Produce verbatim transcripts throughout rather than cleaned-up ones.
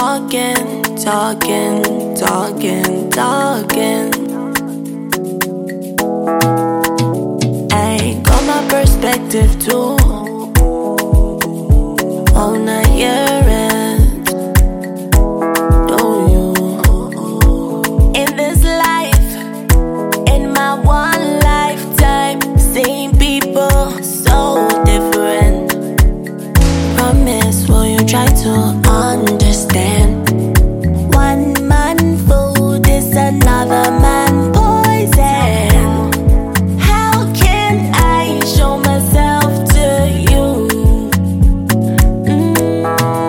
talking, talking, talking, talking. I got my perspective too. On a year end, know you. In this life, in my one lifetime, seeing people so different. Promise, will you try to understand? One man food is another man poison. How can I show myself to you? Mm.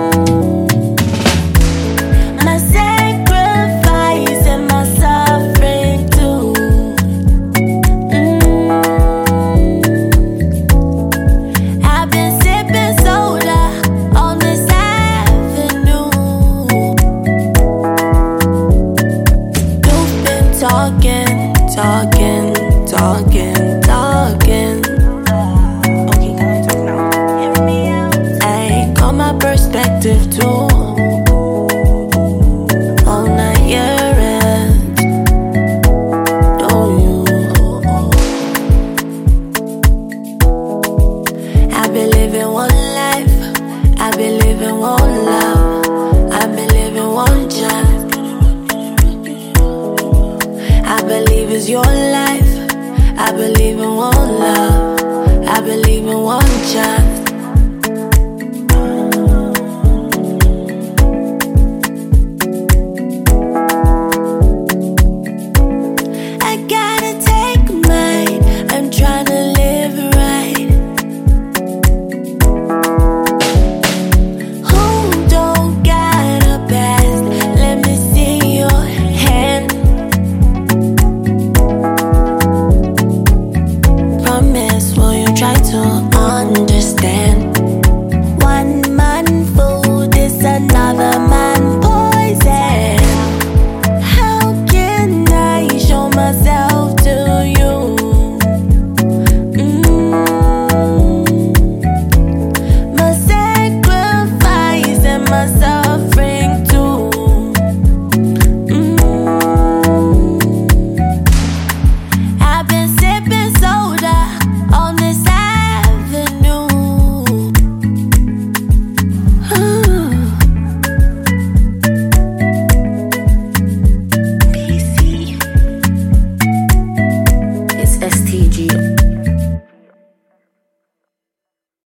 My sacrifice and my suffering too. Mm. I've been sipping soda on this avenue. You've been talking, talking, talking, talking. Okay, can I talk now? Hear me out. I got my perspective too. On a year end, know you. I've been living one life, I've been living one love, I've been living one job. I believe it's your life, I believe in one love, I believe in one chance.